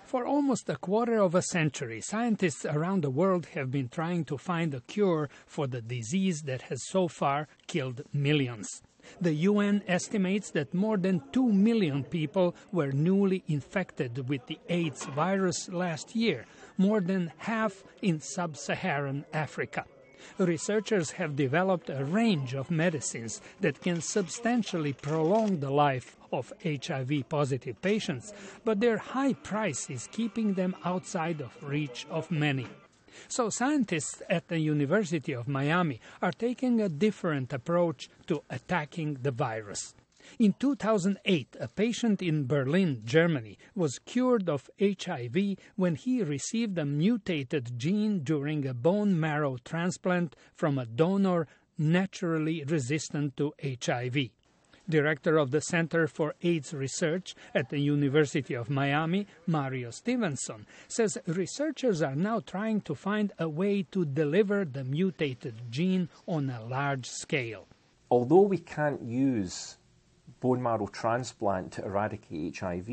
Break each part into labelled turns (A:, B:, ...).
A: For almost a quarter of a century, scientists around the world have been trying to find a cure for the disease that has so far killed millions. The UN estimates that more than 2 million people were newly infected with the AIDS virus last year, more than half in sub-Saharan Africa. Researchers have developed a range of medicines that can substantially prolong the life of HIV-positive patients, but their high price is keeping them outside of reach of many. So scientists at the University of Miami are taking a different approach to attacking the virus. In 2008, a patient in Berlin, Germany, was cured of HIV when he received a mutated gene during a bone marrow transplant from a donor naturally resistant to HIV. Director of the Center for AIDS Research at the University of Miami, Mario Stevenson, says researchers are now trying to find a way to deliver the mutated gene on a large scale.
B: Although we can't use bone marrow transplant to eradicate HIV,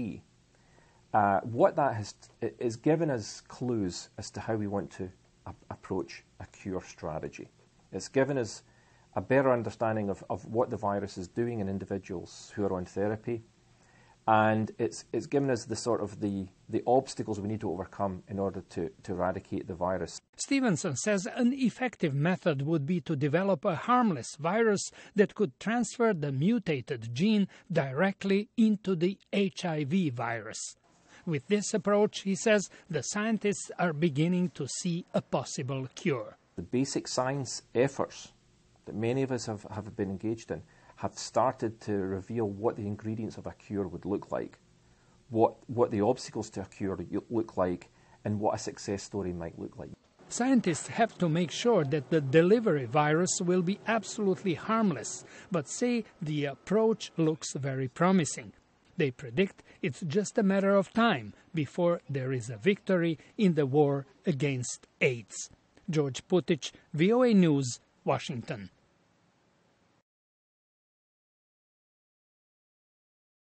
B: what that has given us clues as to how we want to approach a cure strategy. It's given us a better understanding of what the virus is doing in individuals who are on therapy, and it's given us the sort of the obstacles we need to overcome in order to eradicate the virus.
A: Stevenson says an effective method would be to develop a harmless virus that could transfer the mutated gene directly into the HIV virus. With this approach, he says, the scientists are beginning to see a possible cure.
B: The basic science efforts that many of us have been engaged in have started to reveal what the ingredients of a cure would look like, what the obstacles to a cure look like, and what a success story might look like.
A: Scientists have to make sure that the delivery virus will be absolutely harmless, but say the approach looks very promising. They predict it's just a matter of time before there is a victory in the war against AIDS. George Putich, VOA News, Washington.